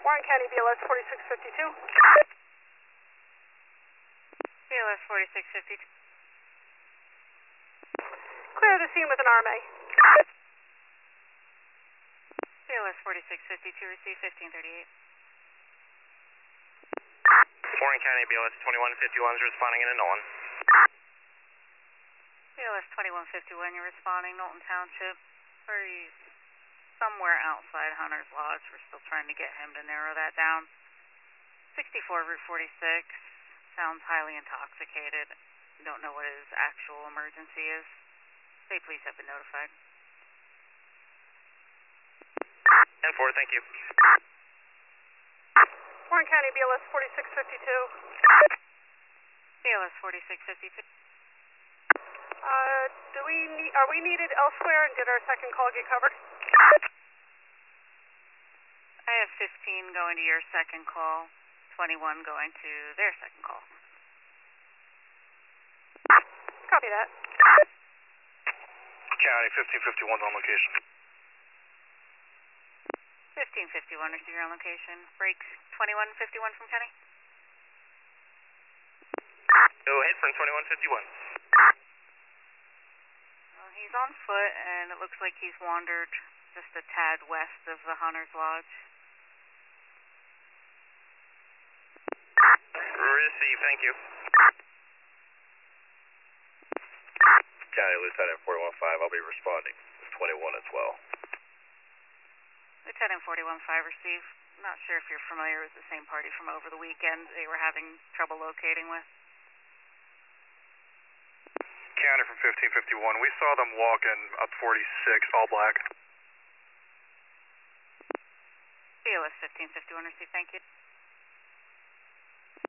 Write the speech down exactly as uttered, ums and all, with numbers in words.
Warren County B L S forty-six fifty-two. B L S forty-six fifty-two. Clear the scene with an R M A. B L S forty-six fifty-two, receive fifteen thirty-eight. Warren County B L S twenty-one fifty-one is responding in a Nolan. B L S twenty-one fifty-one, you're responding, Knowlton Township. Where he's somewhere outside Hunter's Lodge. We're still trying to get him to narrow that down. sixty-four Route forty-six, sounds highly intoxicated. Don't know what his actual emergency is. Say police have been notified. ten four, thank you. Warren County B L S forty-six fifty-two. B L S forty-six fifty-two. Uh, do we need, are we needed elsewhere, and did our second call get covered? I have fifteen going to your second call, twenty-one going to their second call. Copy that. County fifteen fifty-one on location. fifteen fifty-one, receive your on location. Brakes twenty-one fifty-one from Kenny. Go ahead from twenty-one fifty-one. Well, he's on foot, and it looks like he's wandered just a tad west of the Hunter's Lodge. Receive, thank you. County Lieutenant forty-one five, I'll be responding. twenty-one as well. Lieutenant forty-one five, receive. I'm not sure if you're familiar with the same party from over the weekend they were having trouble locating with. County from fifteen fifty-one, we saw them walking up forty-six, all black. B L S fifteen fifty-one, receive, thank you.